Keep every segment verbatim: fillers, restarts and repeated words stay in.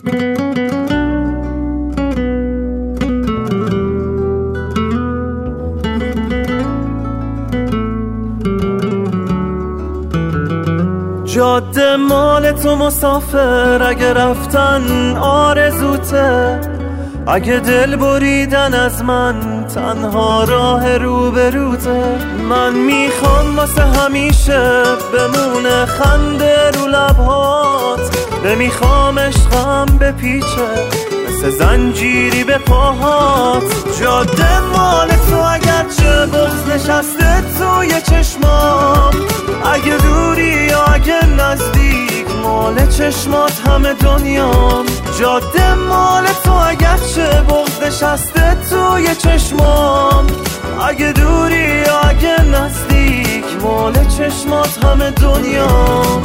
جاده مال تو مسافر، اگه رفتن آرزوته، اگه دل بریدن از من تنها راه روبروته. من میخوام واسه همیشه بمونه خنده رو لبهات، نمیخوام عشقم بپیچه مثل زنجیری به پاهات. جاده مال تو اگرچه بغض نشسته توی چشمام، اگه دوری یا اگه نزدیک مال چشمات همه دنیام. جاده مال تو اگرچه بغض نشسته توی چشمام، اگه دوری یا اگه نزدیک مال چشمات همه دنیام.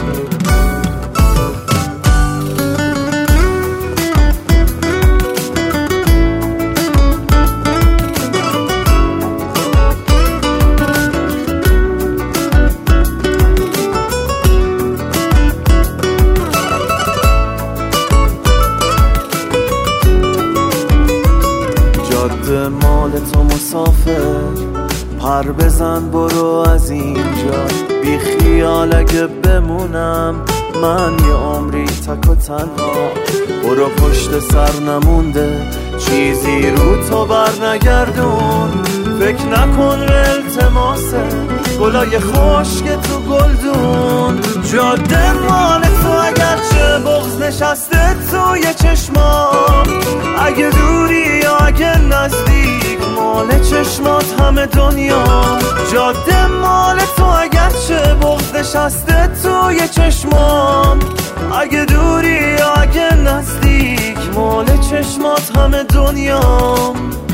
جاده مال تو مسافر، پر بزن برو از اینجا، بی خیال اگه بمونم من یه عمری تک و تنها. برو پشت سر نمونده چیزی رو تو بر نگردون، فکر نکن به التماسه گلای خشک تو گلدون. جاده مال تو اگرچه بغض نشسته توی چشمام، اگه دوری یا اگه نزدیک مال چشمات همه دنیا. جاده مال تو اگرچه بغض نشسته توی چشمام، اگه دوری یا اگه نزدیک مال چشمات همه دنیا.